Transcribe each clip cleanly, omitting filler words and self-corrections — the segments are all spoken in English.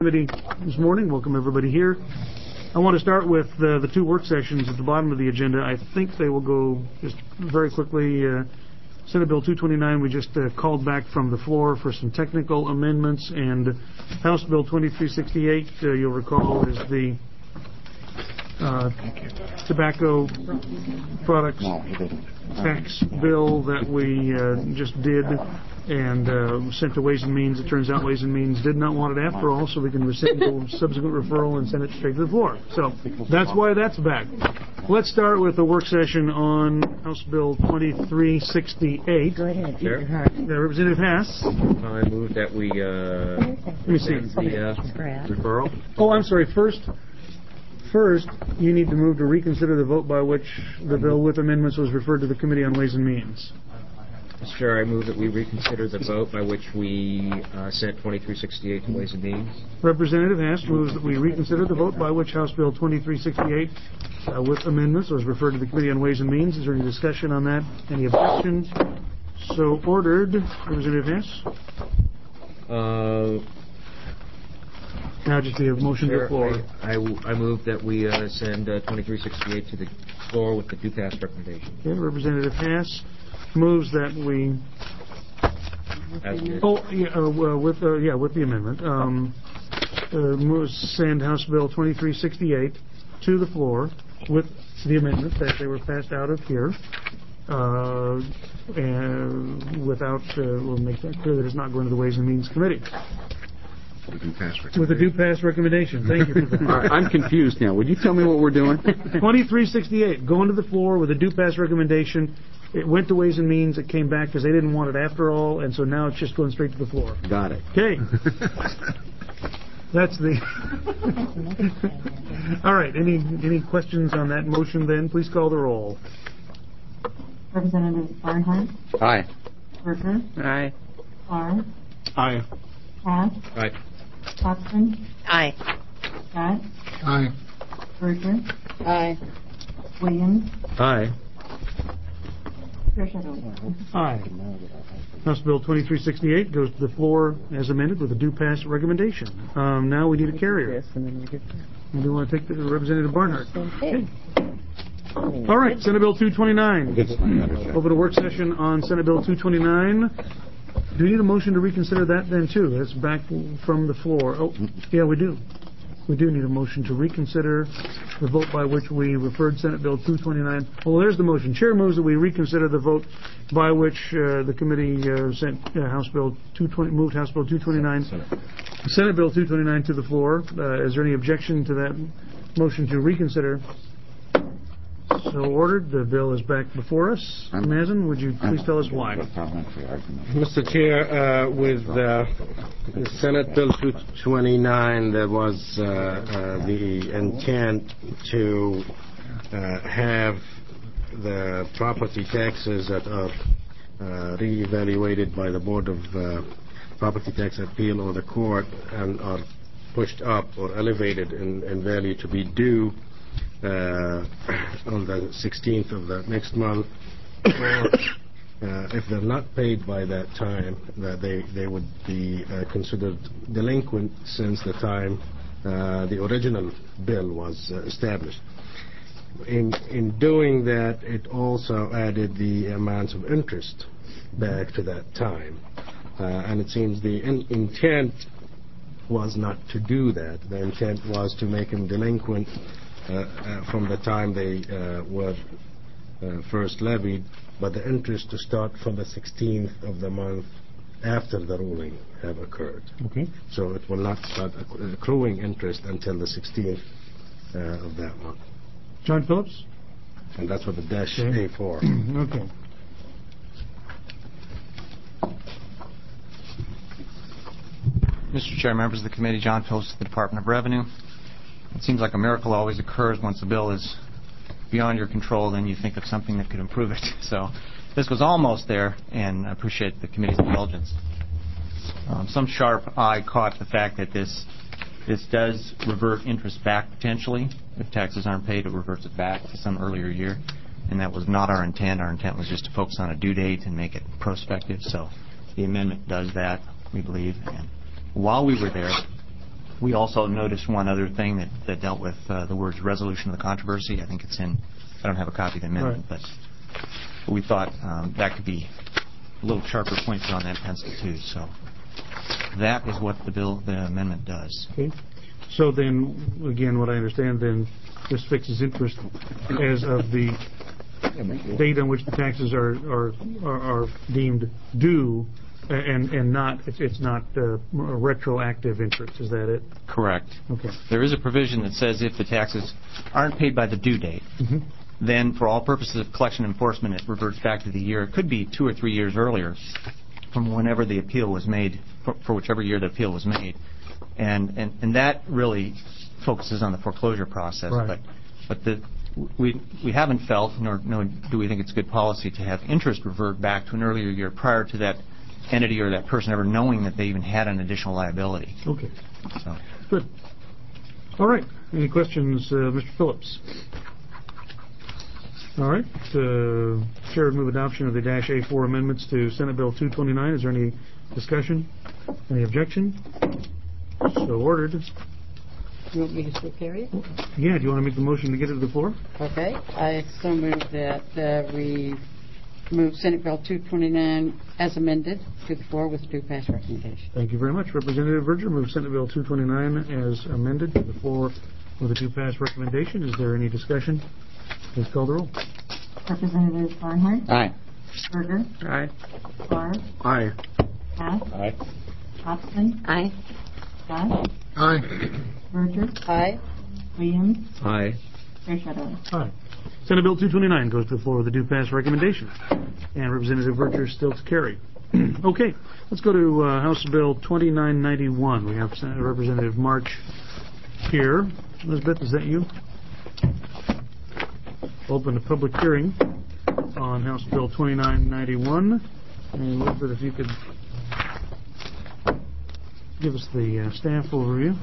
Committee this morning. Welcome everybody here. I want to start with the two work sessions at the bottom of the agenda. I think they will go just very quickly. Senate Bill 229 we just called back from the floor for some technical amendments, and House Bill 2368 you'll recall is the tobacco products tax bill that we just did and sent to Ways and Means. It turns out Ways and Means did not want it after all, so we can rescind the subsequent referral and send it straight to the floor. So that's why that's back. Let's start with the work session on House Bill 2368. Go ahead. Sure. Representative Haas. I move that we Let me see. The referral. Oh, I'm sorry. First, you need to move to reconsider the vote by which the bill with amendments was referred to the Committee on Ways and Means. Sure, I move that we reconsider the vote by which we sent 2368 to Ways and Means. Representative Haas moves that we reconsider the vote by which House Bill 2368 with amendments was referred to the Committee on Ways and Means. Is there any discussion on that? Any objections? So ordered. Representative Haas? Now just the motion to the floor. I move that we send 2368 to the floor with the do pass recommendation. Okay, Representative Haas moves that we. With the amendment. Send House Bill 2368 to the floor with the amendment that they were passed out of here. And without, we'll make that clear that it's not going to the Ways and Means Committee. With a due pass recommendation. Thank you for that. All right, I'm confused now. Would you tell me what we're doing? 2368, going to the floor with a due pass recommendation. It went to Ways and Means. It came back because they didn't want it after all, and so now it's just going straight to the floor. Got it. Okay. That's the... All right, any questions on that motion then? Please call the roll. Representative Barnhart. Aye. Berger. Aye. Farr. Aye. Haas. Aye. Thompson. Aye. Scott. Aye. Berger. Aye. Williams. Aye. Aye. House Bill 2368 goes to the floor as amended with a due pass recommendation. Now we need a carrier. And we want to take the Representative Barnhart. Okay. All right, Senate Bill 229. Open a work session on Senate Bill 229. Do we need a motion to reconsider that then too? That's back from the floor. Oh, yeah, we do. We do need a motion to reconsider the vote by which we referred Senate Bill 229. Well, there's the motion. Chair moves that we reconsider the vote by which the committee sent House Bill 220, moved House Bill 229, Senate Bill 229 to the floor. Is there any objection to that motion to reconsider? So ordered. The bill is back before us. Mazin, would you please tell us why? Mr. Chair, with the Senate Bill 229, there was the intent to have the property taxes that are re-evaluated by the Board of Property Tax Appeal or the court and are pushed up or elevated in value to be due on the 16th of the next month, or if they're not paid by that time, that they would be considered delinquent since the time the original bill was established. In doing that, it also added the amounts of interest back to that time, and it seems the intent was not to do that. The intent was to make them delinquent from the time they were first levied, but the interest to start from the 16th of the month after the ruling have occurred. Okay. So it will not start accruing interest until the 16th of that month. John Phillips? And that's what the dash A for. Okay. Mr. Chair, members of the committee, John Phillips, the Department of Revenue. It seems like a miracle always occurs once a bill is beyond your control, then you think of something that could improve it. So this was almost there, and I appreciate the committee's indulgence. Some sharp eye caught the fact that this does revert interest back potentially. If taxes aren't paid, it reverts it back to some earlier year, and that was not our intent. Our intent was just to focus on a due date and make it prospective. So the amendment does that, we believe. And while we were there, We also noticed one other thing that dealt with the words resolution of the controversy. I think it's in, I don't have a copy of the amendment, Right. but we thought that could be a little sharper pointed on that pencil too. So that is what the amendment does. Okay. So then, again, what I understand then, this fixes interest as of the date on which the taxes are deemed due, and not it's not retroactive interest. Is that it? Correct. Okay. There is a provision that says if the taxes aren't paid by the due date, then for all purposes of collection enforcement, it reverts back to the year. It could be 2 or 3 years earlier from whenever the appeal was made, for whichever year the appeal was made. And that really focuses on the foreclosure process. Right. But we haven't felt, nor do we think it's good policy to have interest revert back to an earlier year prior to that entity or that person ever knowing that they even had an additional liability. Okay. So. Good. All right. Any questions, Mr. Phillips? All right. Chair would move adoption of the -A4 amendments to Senate Bill 229. Is there any discussion? Any objection? So ordered. You want me to still carry it? Yeah, do you want to make the motion to get it to the floor? Okay. I so move that we move Senate Bill 229 as amended to the floor with due pass recommendation. Thank you very much. Representative Verger moves Senate Bill 229 as amended to the floor with a due pass recommendation. Is there any discussion? Please call the roll. Representative Barnhart. Aye. Berger. Aye. Barr. Aye. Cass. Aye. Thompson. Aye. Scott. Aye. Verger. Aye. Williams. Aye. Chair Shadoway. Aye. Senate Bill 229 goes to the floor with a due pass recommendation. And Representative Verger is still to carry. Okay, let's go to House Bill 2991. We have Representative March here. Elizabeth, is that you? Open the public hearing on House Bill 2991. And Elizabeth, if you could give us the staff overview.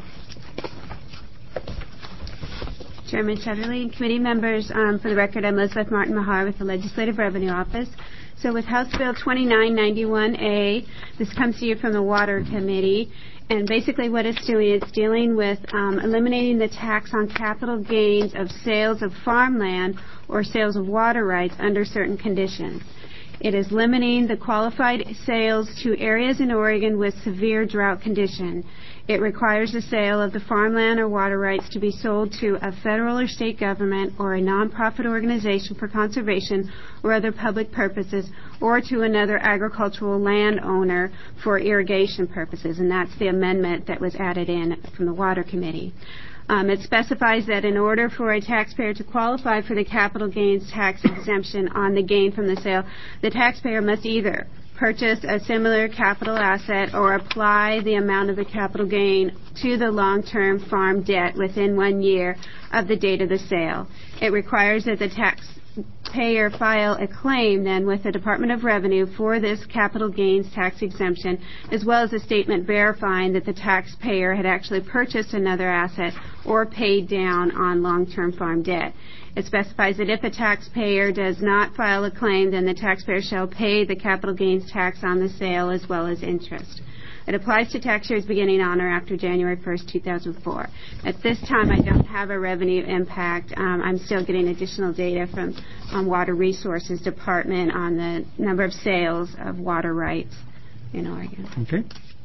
Chairman Chatterley and committee members, for the record, I'm Elizabeth Martin Mahar with the Legislative Revenue Office. So with House Bill 2991A, this comes to you from the Water Committee. And basically what it's doing, it's dealing with eliminating the tax on capital gains of sales of farmland or sales of water rights under certain conditions. It is limiting the qualified sales to areas in Oregon with severe drought condition. It requires the sale of the farmland or water rights to be sold to a federal or state government or a nonprofit organization for conservation or other public purposes, or to another agricultural landowner for irrigation purposes. And that's the amendment that was added in from the Water Committee. It specifies that in order for a taxpayer to qualify for the capital gains tax exemption on the gain from the sale, the taxpayer must either purchase a similar capital asset or apply the amount of the capital gain to the long-term farm debt within 1 year of the date of the sale. It requires that the taxpayer file a claim then with the Department of Revenue for this capital gains tax exemption, as well as a statement verifying that the taxpayer had actually purchased another asset or paid down on long-term farm debt. It specifies that if a taxpayer does not file a claim, then the taxpayer shall pay the capital gains tax on the sale as well as interest. It applies to tax years beginning on or after January 1st, 2004. At this time, I don't have a revenue impact. I'm still getting additional data from Water Resources Department on the number of sales of water rights in Oregon. Okay.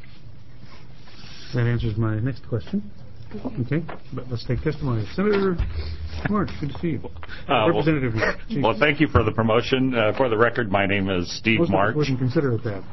That answers my next question. Okay, but let's take testimony. Senator March, good to see you. Representative March. Well, thank you for the promotion. For the record, my name is Steve March. Wasn't considerate that.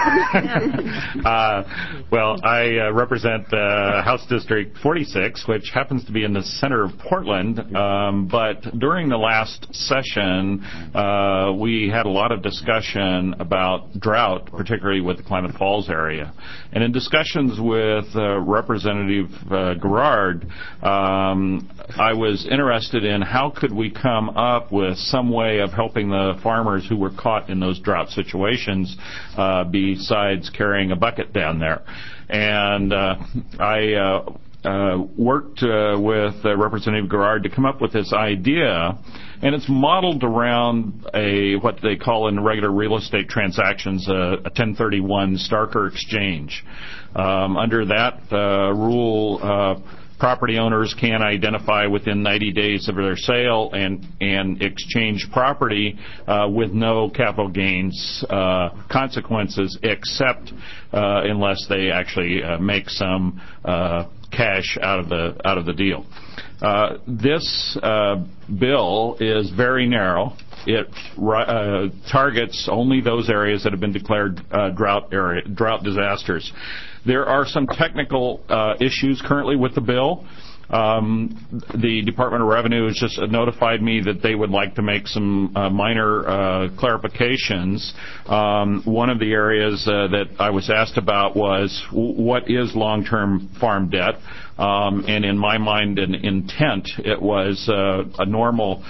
Well, I represent House District 46, which happens to be in the center of Portland. But during the last session, we had a lot of discussion about drought, particularly with the Klamath Falls area. And in discussions with Representative Gerard, I was interested in how could we come up with some way of helping the farmers who were caught in those drought situations besides carrying a bucket down there. And I worked with Representative Garrard to come up with this idea, and it's modeled around what they call in regular real estate transactions a 1031 Starker exchange. Under that rule, property owners can identify within 90 days of their sale and exchange property with no capital gains consequences, except unless they actually make some cash out of the deal. This bill is very narrow. It targets only those areas that have been declared drought disasters. There are some technical issues currently with the bill. The Department of Revenue has just notified me that they would like to make some minor clarifications. One of the areas that I was asked about was what is long-term farm debt? And in my mind and intent, it was a normal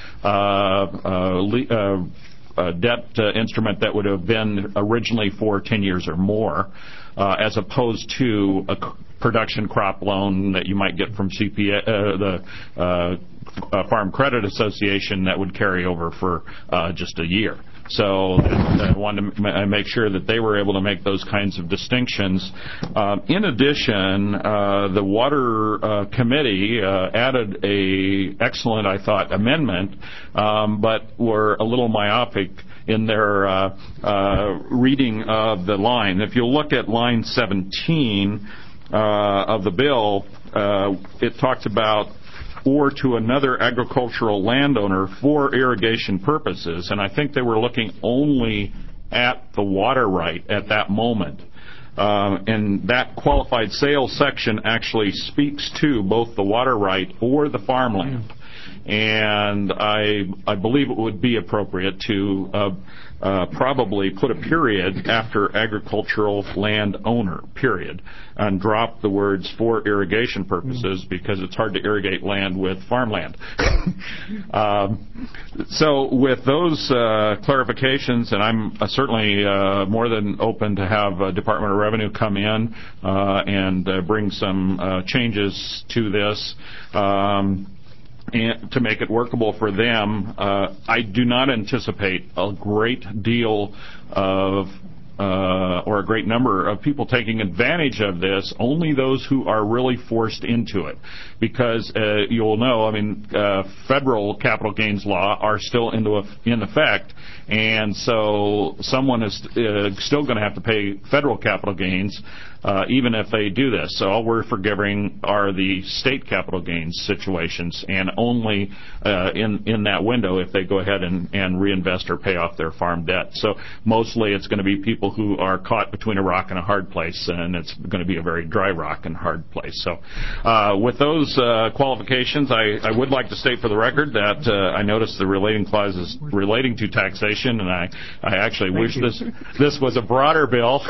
debt instrument that would have been originally for 10 years or more, as opposed to a production crop loan that you might get from the Farm Credit Association that would carry over for just a year. So I wanted to make sure that they were able to make those kinds of distinctions. In addition, the Water Committee added a excellent, I thought, amendment, but were a little myopic in their reading of the line. If you look at line 17 of the bill, it talks about or to another agricultural landowner for irrigation purposes, and I think they were looking only at the water right at that moment. And that qualified sales section actually speaks to both the water right or the farmland. And I believe it would be appropriate to probably put a period after agricultural landowner, period, and drop the words for irrigation purposes, because it's hard to irrigate land with farmland. So with those clarifications, and I'm certainly more than open to have Department of Revenue come in and bring some changes to this, and to make it workable for them. I do not anticipate a great deal of or a great number of people taking advantage of this, only those who are really forced into it. Because you'll know, I mean, federal capital gains law are still in effect, and so someone is still going to have to pay federal capital gains even if they do this. So all we're forgiving are the state capital gains situations, and only in that window if they go ahead and reinvest or pay off their farm debt. So mostly it's going to be people who are caught between a rock and a hard place, and it's going to be a very dry rock and hard place. So with those qualifications, I would like to state for the record that I noticed the relating clauses relating to taxation, and I actually wish this was a broader bill,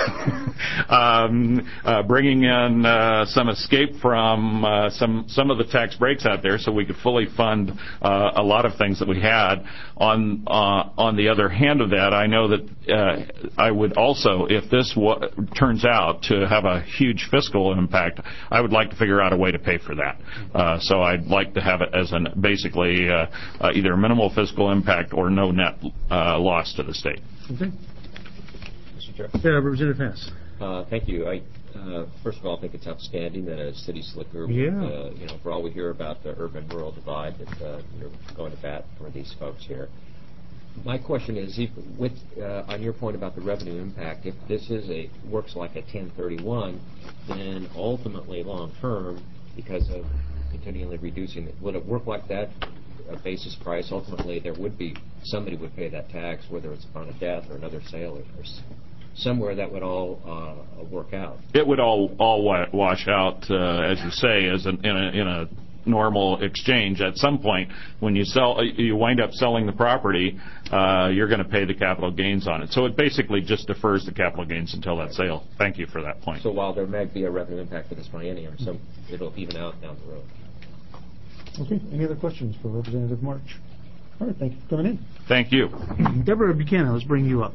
bringing in some escape from some of the tax breaks out there, so we could fully fund a lot of things that we had. On the other hand of that, I know that I would also, if this turns out to have a huge fiscal impact, I would like to figure out a way to pay for that. So I'd like to have it as basically either a minimal fiscal impact or no net loss to the state. Okay. Mr. Chair. Yeah, Representative Hess. Thank you. First of all, I think it's outstanding that a city slicker, for all we hear about the urban-rural divide, that you're going to bat for these folks here. My question is, on your point about the revenue impact, if this works like a 1031, then ultimately long-term, because of continually reducing it, would it work like that? A basis price, ultimately somebody would pay that tax, whether it's upon a death or another sale or somewhere that would all work out. It would all wash out, as you say, in a normal exchange. At some point, when you wind up selling the property, you're going to pay the capital gains on it. So it basically just defers the capital gains until that sale. Thank you for that point. So while there may be a revenue impact for this biennium, it'll even out down the road. Okay. Any other questions for Representative March? All right. Thank you for coming in. Thank you. Deborah Buchanan, let's bring you up.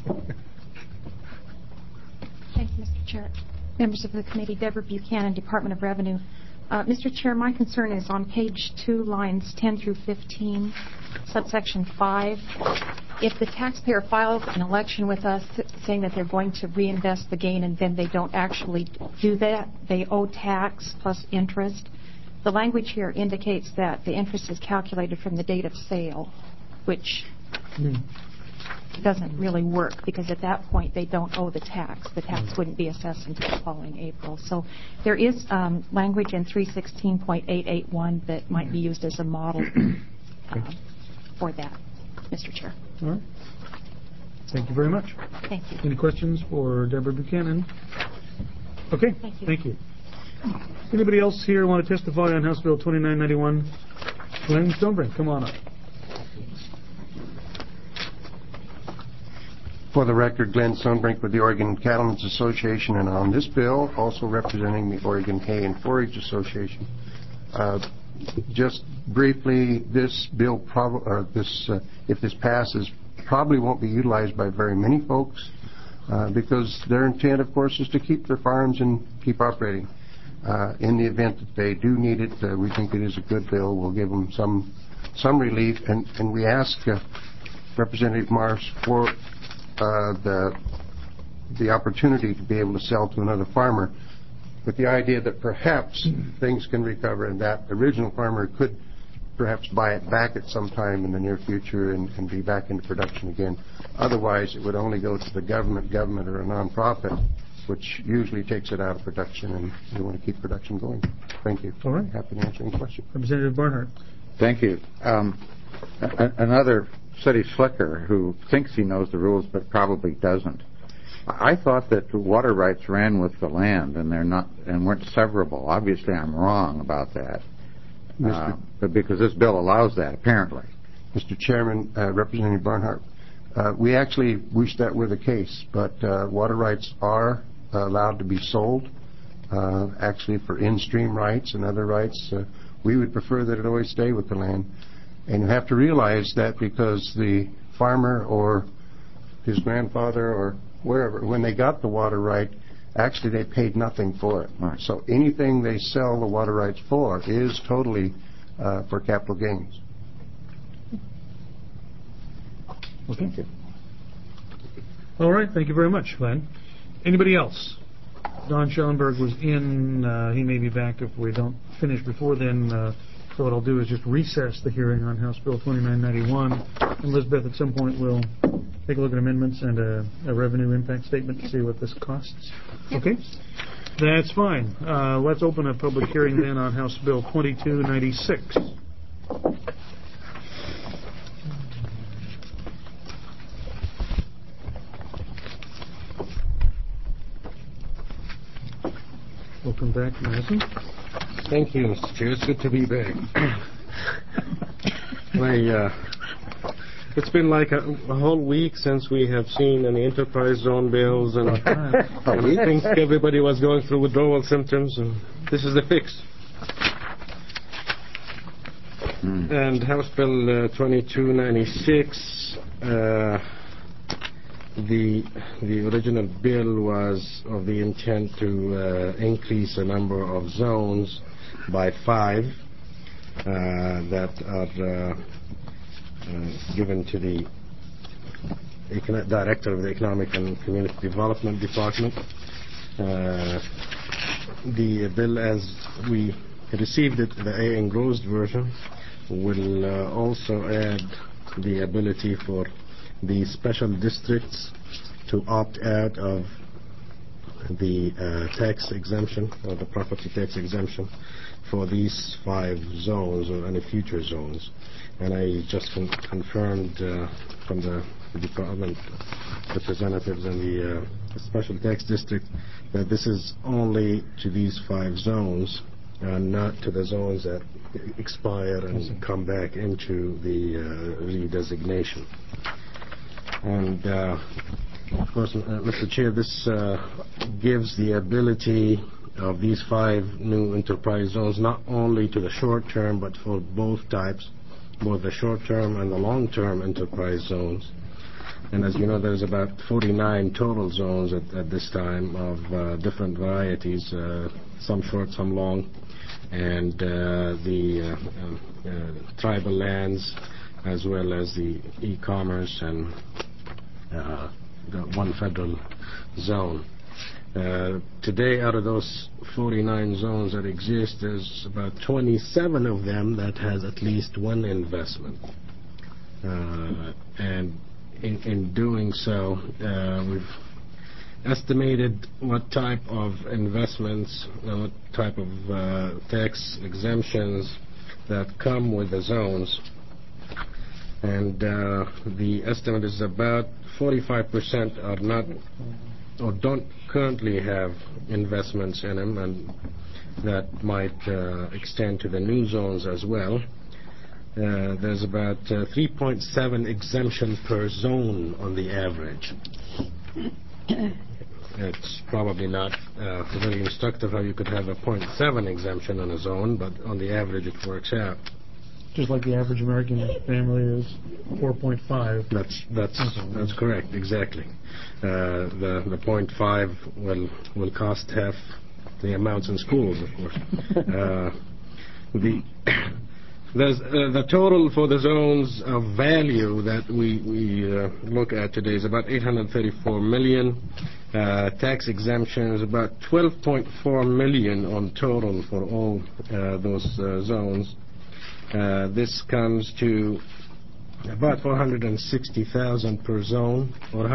Thank you, Mr. Chair. Members of the committee, Deborah Buchanan, Department of Revenue. Mr. Chair, my concern is on page 2, lines 10 through 15, subsection 5. If the taxpayer files an election with us saying that they're going to reinvest the gain and then they don't actually do that, they owe tax plus interest. The language here indicates that the interest is calculated from the date of sale, which doesn't really work because at that point they don't owe the tax. The tax wouldn't be assessed until the following April. So there is language in 316.881 that might be used as a model for that, Mr. Chair. All right. Thank you very much. Thank you. Any questions for Deborah Buchanan? Okay. Thank you. Anybody else here want to testify on House Bill 2991? Glenn Stonebrink, come on up. For the record, Glenn Stonebrink with the Oregon Cattlemen's Association, and on this bill, also representing the Oregon Hay and Forage Association. Just briefly, this bill, if this passes, probably won't be utilized by very many folks because their intent, of course, is to keep their farms and keep operating. In the event that they do need it, we think it is a good bill. We'll give them some relief, and we ask Representative Marsh for the opportunity to be able to sell to another farmer, with the idea that perhaps things can recover and that original farmer could perhaps buy it back at some time in the near future and be back into production again. Otherwise, it would only go to the government or a nonprofit, which usually takes it out of production, and we want to keep production going. Thank you. All right. Happy to answer any questions. Representative Barnhart. Thank you. Another city slicker who thinks he knows the rules but probably doesn't. I thought that the water rights ran with the land and they're not and weren't severable. Obviously, I'm wrong about that. But because this bill allows that, apparently. Mr. Chairman, Representative Barnhart, we actually wish that were the case, but water rights are allowed to be sold, actually for in-stream rights and other rights. We would prefer that it always stay with the land. And you have to realize that because the farmer or his grandfather or wherever, when they got the water right, actually they paid nothing for it. Right. So anything they sell the water rights for is totally for capital gains. Okay. Thank you. All right. Thank you very much, Glenn. Anybody else? Don Schellenberg was in. He may be back if we don't finish before then. So what I'll do is just recess the hearing on House Bill 2991. Elizabeth, at some point, will take a look at amendments and a revenue impact statement to see what this costs. Okay? That's fine. Let's open a public hearing then on House Bill 2296. Welcome back, Madison. Thank you, Mr. Chair. It's good to be back. It's been like a whole week since we have seen any enterprise zone bills, and I think everybody was going through withdrawal symptoms, and this is the fix. And House Bill 2296, the original bill was of the intent to increase the number of zones by 5 that are given to the Director of the Economic and Community Development Department. The bill, as we received it, the A engrossed version, will also add the ability for the special districts to opt out of the tax exemption or the property tax exemption for these 5 zones or any future zones. And I just confirmed from the department representatives in the special tax district that this is only to these 5 zones, not to the zones that expire and come back into the redesignation. And of course, Mr. Chair, this gives the ability of these 5 new enterprise zones not only to the short term but for both types, both the short term and the long term enterprise zones, And as you know, there's about 49 total zones at this time of different varieties, some short, some long, and the tribal lands, as well as the e-commerce and the one federal zone. Today, out of those 49 zones that exist, there's about 27 of them that has at least one investment. And in doing so, we've estimated what type of investments, what type of tax exemptions that come with the zones. And the estimate is about 45% are not or don't currently have investments in them, and that might extend to the new zones as well. There's about 3.7 exemption per zone on the average. It's probably not very instructive how you could have a 0.7 exemption on a zone, but on the average it works out. Just like the average American family is 4.5. That's correct, exactly. The 0.5 will cost half the amounts in schools, of course. There's the total for the zones of value that we look at today is about $834 million. Tax exemption is about $12.4 million on total for all those zones. This comes to about $460,000 per zone, or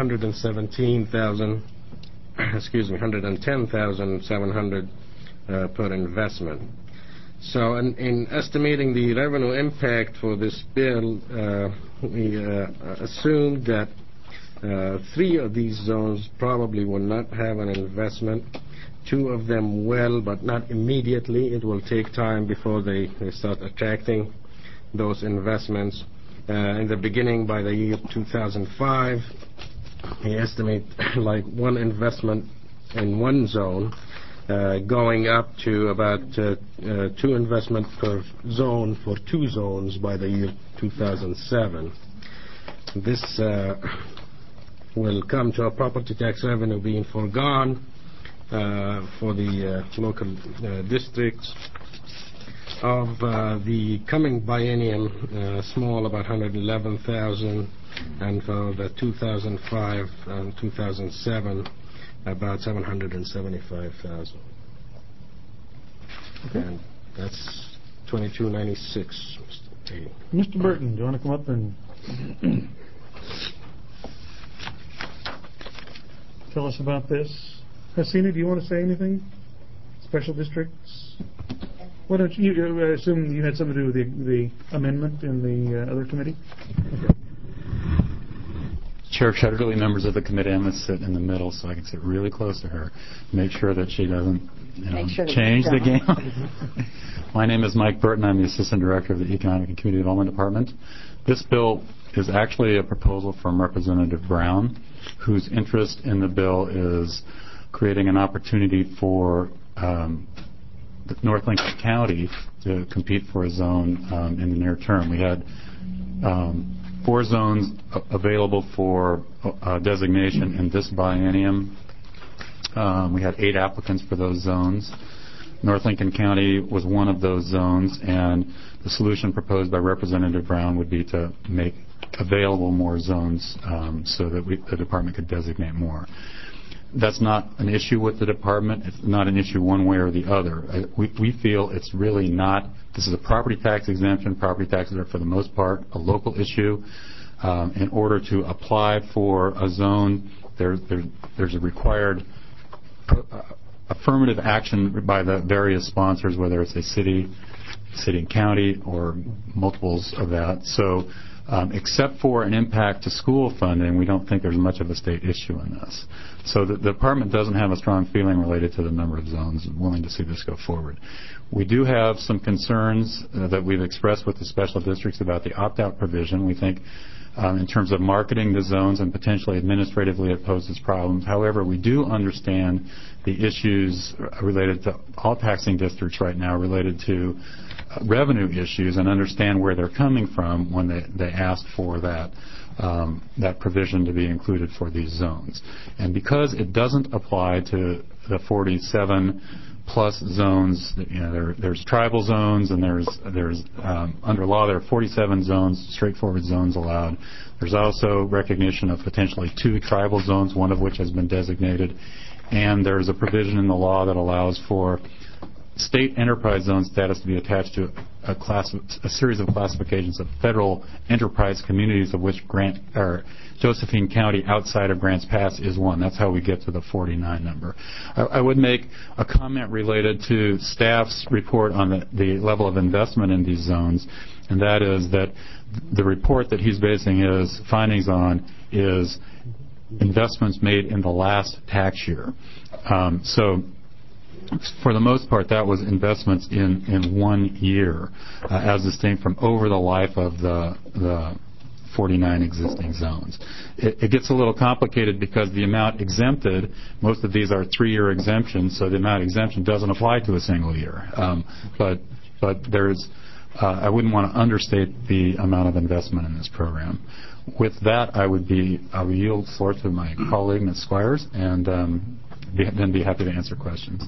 $110,700 per investment. So in estimating the revenue impact for this bill, we assumed that 3 of these zones probably will not have an investment. 2 of them will, but not immediately. It will take time before they start attracting those investments. In the beginning, by the year 2005, we estimate like 1 investment in 1 zone, going up to about 2 investments per zone for 2 zones by the year 2007. This will come to a property tax revenue being foregone for the local districts. Of the coming biennium, small, about $111,000, and for the 2005 and 2007, about $775,000. Okay. And that's 2296. Mr. Burton, do you want to come up and tell us about this? Hasina, do you want to say anything? Special districts? Why don't you, I assume you had something to do with the amendment in the other committee? Okay. Chair Chatterley, members of the committee, I'm going to sit in the middle so I can sit really close to her, make sure that she doesn't change the game. My name is Mike Burton. I'm the Assistant Director of the Economic and Community Development Department. This bill is actually a proposal from Representative Brown, whose interest in the bill is creating an opportunity for North Lincoln County to compete for a zone in the near term. We had 4 zones available for designation in this biennium. We had 8 applicants for those zones. North Lincoln County was one of those zones, and the solution proposed by Representative Brown would be to make available more zones so that the department could designate more. That's not an issue with the department. It's not an issue one way or the other. We feel it's really not. This is a property tax exemption. Property taxes are, for the most part, a local issue. In order to apply for a zone, there's a required affirmative action by the various sponsors, whether it's a city and county, or multiples of that. So except for an impact to school funding, we don't think there's much of a state issue in this. So the department doesn't have a strong feeling related to the number of zones and willing to see this go forward. We do have some concerns that we've expressed with the special districts about the opt-out provision. We think in terms of marketing the zones and potentially administratively it poses problems. However, we do understand the issues related to all taxing districts right now related to revenue issues, and understand where they're coming from when they ask for that that provision to be included for these zones. And because it doesn't apply to the 47 plus zones, there's tribal zones, and there's under law there are 47 zones, straightforward zones allowed. There's also recognition of potentially 2 tribal zones, one of which has been designated, and there's a provision in the law that allows for state enterprise zone status to be attached to a series of classifications of federal enterprise communities, of which Josephine County outside of Grants Pass is one. That's how we get to the 49 number. I would make a comment related to staff's report on the level of investment in these zones, and that is that the report that he's basing his findings on is investments made in the last tax year. So for the most part, that was investments in 1 year, as distinct from over the life of the 49 existing zones. It gets a little complicated because the amount exempted, most of these are 3-year exemptions, so the amount exemption doesn't apply to a single year. But there's, I wouldn't want to understate the amount of investment in this program. With that, I would yield the floor to my colleague, Ms. Squires, and then be happy to answer questions.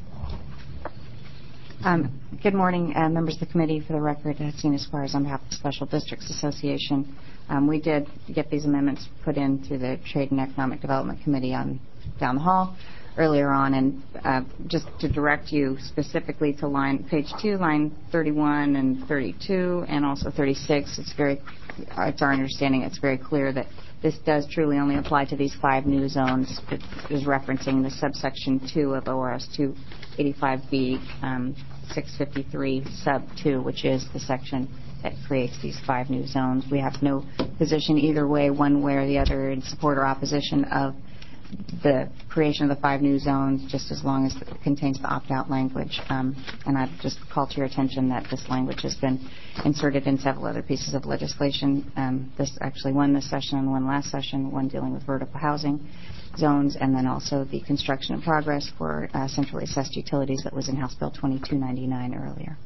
Good morning, members of the committee. For the record, Tina Squires on behalf of the Special Districts Association. We did get these amendments put into the Trade and Economic Development Committee down the hall earlier on, and just to direct you specifically to page 2, line 31 and 32, and also 36. It's our understanding it's very clear that this does truly only apply to these 5 new zones. It is referencing the subsection 2 of ORS 285B 653 sub 2, which is the section that creates these 5 new zones. We have no position either way, one way or the other, in support or opposition of the creation of the 5 new zones, just as long as it contains the opt-out language. And I've just called to your attention that this language has been inserted in several other pieces of legislation. This actually one this session and one last session, one dealing with vertical housing zones, and then also the construction in progress for centrally assessed utilities that was in House Bill 2299 earlier.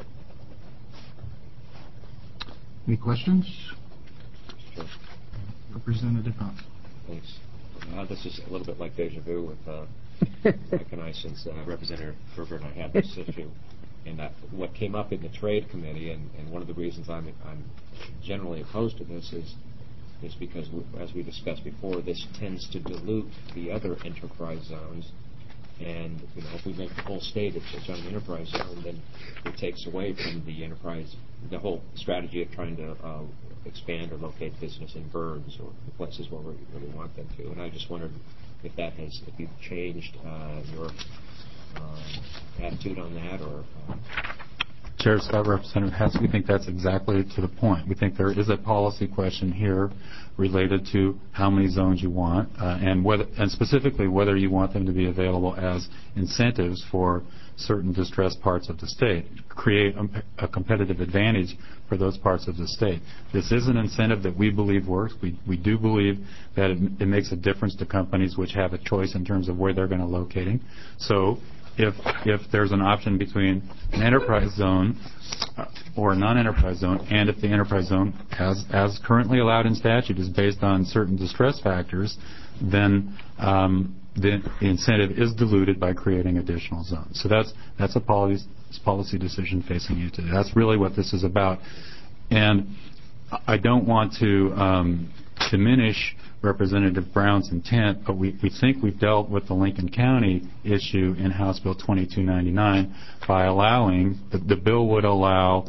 Any questions? Representative Hunt. Thanks. This is a little bit like deja vu with Mike and I, since Representative Ferber and I had this issue. And what came up in the Trade Committee, and one of the reasons I'm generally opposed to this is because, as we discussed before, this tends to dilute the other enterprise zones. And if we make the whole state its own enterprise zone, then it takes away from the enterprise, the whole strategy of trying to expand or locate business in burbs or the places where we really want them to. And I just wondered if you've changed your attitude on that, or. Chair Scott, Representative Hess, we think that's exactly to the point. We think there is a policy question here related to how many zones you want, and specifically whether you want them to be available as incentives for certain distressed parts of the state, create a competitive advantage for those parts of the state. This is an incentive that we believe works. We do believe that it makes a difference to companies which have a choice in terms of where they're going to locate. So if there's an option between an enterprise zone or a non-enterprise zone, and if the enterprise zone, as currently allowed in statute, is based on certain distress factors, then the incentive is diluted by creating additional zones. So that's a policy decision facing you today. That's really what this is about. And I don't want to diminish Representative Brown's intent, but we think we've dealt with the Lincoln County issue in House Bill 2299 by allowing, the bill would allow,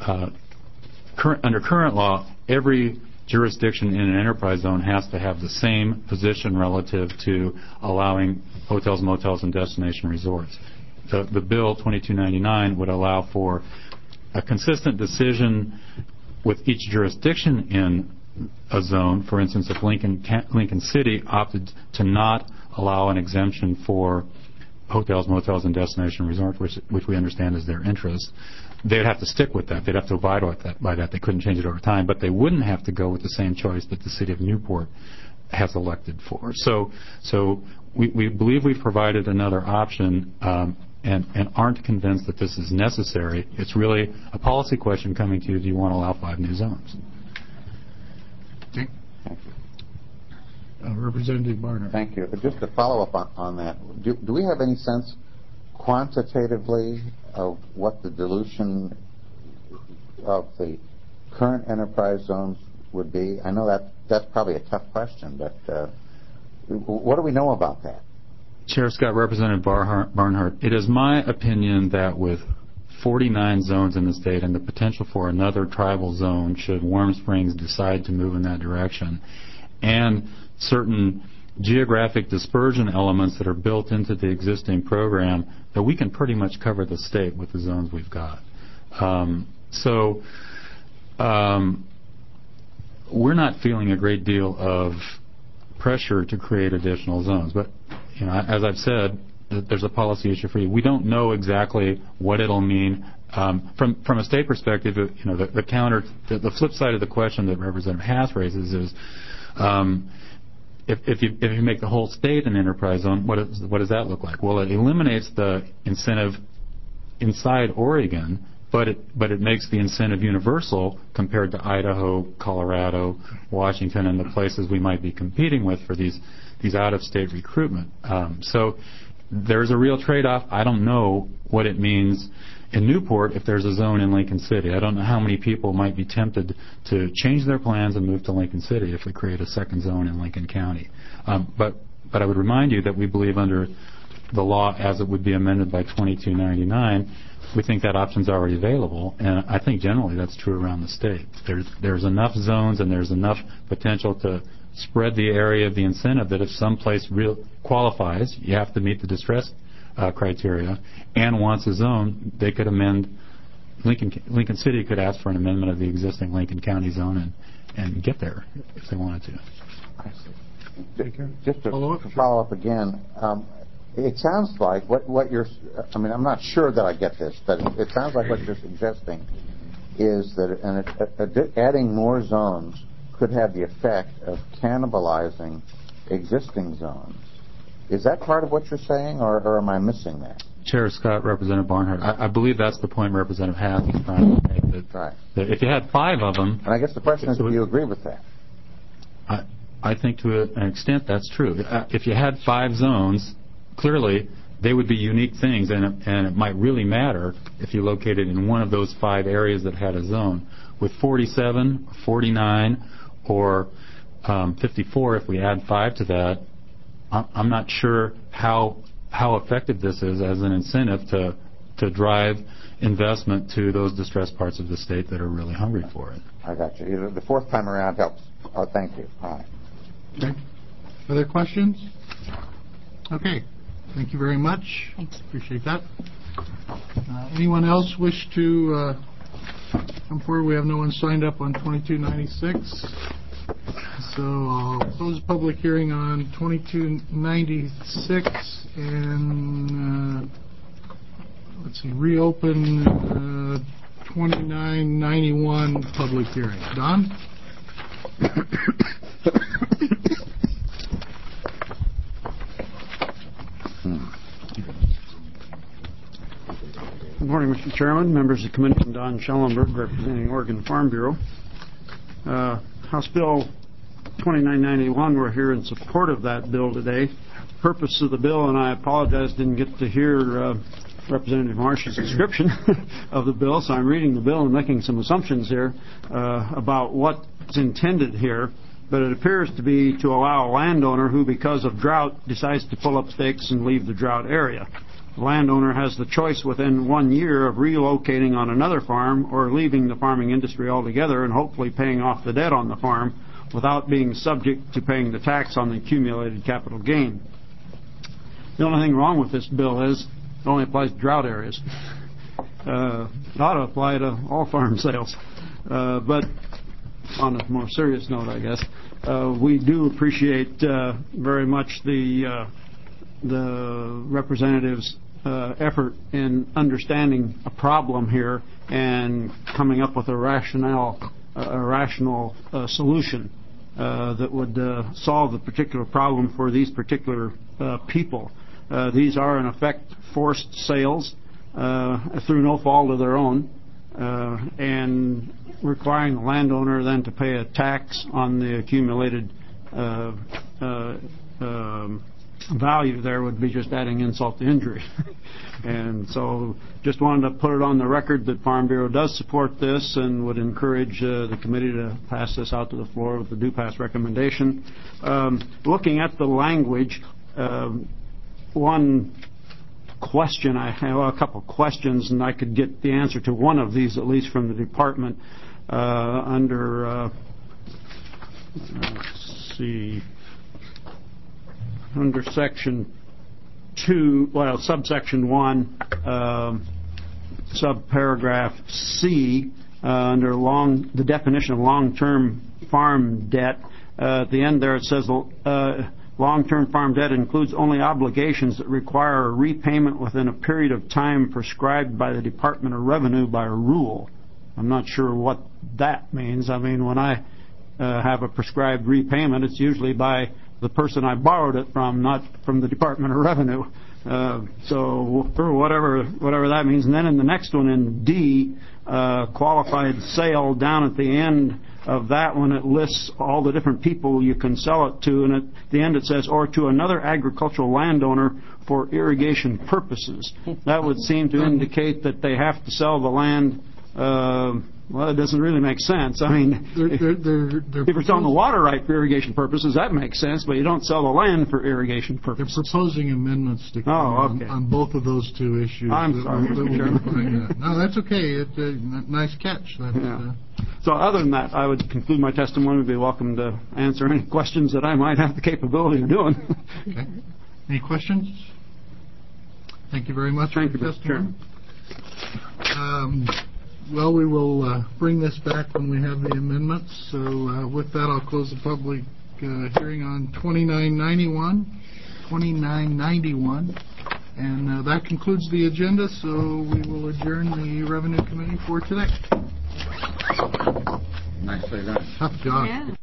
under current law, every jurisdiction in an enterprise zone has to have the same position relative to allowing hotels, motels, and destination resorts. The bill 2299 would allow for a consistent decision with each jurisdiction in a zone. For instance, if Lincoln City opted to not allow an exemption for hotels, motels, and destination resorts, which we understand is their interest, they'd have to stick with that. They'd have to abide by that. They couldn't change it over time, but they wouldn't have to go with the same choice that the city of Newport has elected for. So we believe we've provided another option, and aren't convinced that this is necessary. It's really a policy question coming to you: do you want to allow 5 new zones? Okay. Representative Barnhart. Thank you. Just to follow up on that, do we have any sense quantitatively of what the dilution of the current enterprise zones would be? I know that's probably a tough question, but what do we know about that? Chair Scott, Representative Barnhart, it is my opinion that with 49 zones in the state and the potential for another tribal zone should Warm Springs decide to move in that direction, and certain geographic dispersion elements that are built into the existing program, that we can pretty much cover the state with the zones we've got. We're not feeling a great deal of pressure to create additional zones. But, as I've said, there's a policy issue for you. We don't know exactly what it'll mean. From a state perspective, the flip side of the question that Representative Haas raises is, if you make the whole state an enterprise zone, what does that look like? Well, it eliminates the incentive inside Oregon, but it makes the incentive universal compared to Idaho, Colorado, Washington, and the places we might be competing with for these out-of-state recruitment. So there's a real trade-off. I don't know what it means in Newport if there's a zone in Lincoln City. I don't know how many people might be tempted to change their plans and move to Lincoln City if we create a second zone in Lincoln County. But I would remind you that we believe under the law as it would be amended by 2299, we think that option's already available, and I think generally that's true around the state. There's enough zones and there's enough potential to spread the area of the incentive that if some place qualifies, you have to meet the distress criteria, and wants a zone, they could amend. Lincoln City could ask for an amendment of the existing Lincoln County zone and get there if they wanted to. I see. Just to follow up again, it sounds like what you're, I'm not sure that I get this, but it sounds like what you're suggesting is that adding more zones could have the effect of cannibalizing existing zones. Is that part of what you're saying, or am I missing that? Chair Scott, Representative Barnhart, I believe that's the point Representative Haas is trying to make. That if you had 5 of them... And I guess the question is, do you agree with that? I think to an extent that's true. If you had 5 zones, clearly they would be unique things, and it might really matter if you located in one of those 5 areas that had a zone. With 47, 49, or 54, if we add 5 to that, I'm not sure how effective this is as an incentive to drive investment to those distressed parts of the state that are really hungry for it. I got you. The 4th time around helps. Oh, thank you. All right. Okay. Other questions? Okay. Thank you very much. Thanks. Appreciate that. Anyone else wish to come forward? We have no one signed up on 2296. So I'll close the public hearing on 2296 and let's see, reopen 2991 public hearing. Don? Good morning, Mr. Chairman, members of the committee. I'm Don Schellenberg, representing Oregon Farm Bureau. House Bill 2991, we're here in support of that bill today. Purpose of the bill, and I apologize, didn't get to hear Representative Marsh's description of the bill, so I'm reading the bill and making some assumptions here about what's intended here. But it appears to be to allow a landowner who, because of drought, decides to pull up stakes and leave the drought area. The landowner has the choice within 1 year of relocating on another farm or leaving the farming industry altogether and hopefully paying off the debt on the farm without being subject to paying the tax on the accumulated capital gain. The only thing wrong with this bill is it only applies to drought areas. It ought to apply to all farm sales. But on a more serious note, I guess, we do appreciate very much the representative's effort in understanding a problem here and coming up with a rational solution that would solve the particular problem for these particular people. These are, in effect, forced sales through no fault of their own. and requiring the landowner then to pay a tax on the accumulated value there would be just adding insult to injury. And so just wanted to put it on the record that Farm Bureau does support this and would encourage the committee to pass this out to the floor with the do pass recommendation. Looking at the language, one question I have, a couple questions, and I could get the answer to one of these at least from the department under let's see, under section 2, well, subsection 1, subparagraph C, under the definition of long-term farm debt. At the end there it says long-term farm debt includes only obligations that require a repayment within a period of time prescribed by the Department of Revenue by a rule. I'm not sure what that means. I mean, when I have a prescribed repayment, it's usually by the person I borrowed it from, not from the Department of Revenue. So for whatever that means. And then in the next one, in D, qualified sale, down at the end of that one, it lists all the different people you can sell it to, and at the end it says, or to another agricultural landowner for irrigation purposes. That would seem to indicate that they have to sell the land. Well, it doesn't really make sense. I mean, if you're selling the water right for irrigation purposes, that makes sense, but you don't sell the land for irrigation purposes. They're proposing amendments to on both of those two issues. I'm sorry. No, that's okay. It's a nice catch. So other than that, I would conclude my testimony. Would be welcome to answer any questions that I might have the capability of doing. Okay. Any questions? Thank you very much. Thank you, Mr. Chairman. Well, we will bring this back when we have the amendments. So with that, I'll close the public hearing on 2991. And that concludes the agenda, so we will adjourn the Revenue Committee for today. Nicely done. Tough job. Yeah.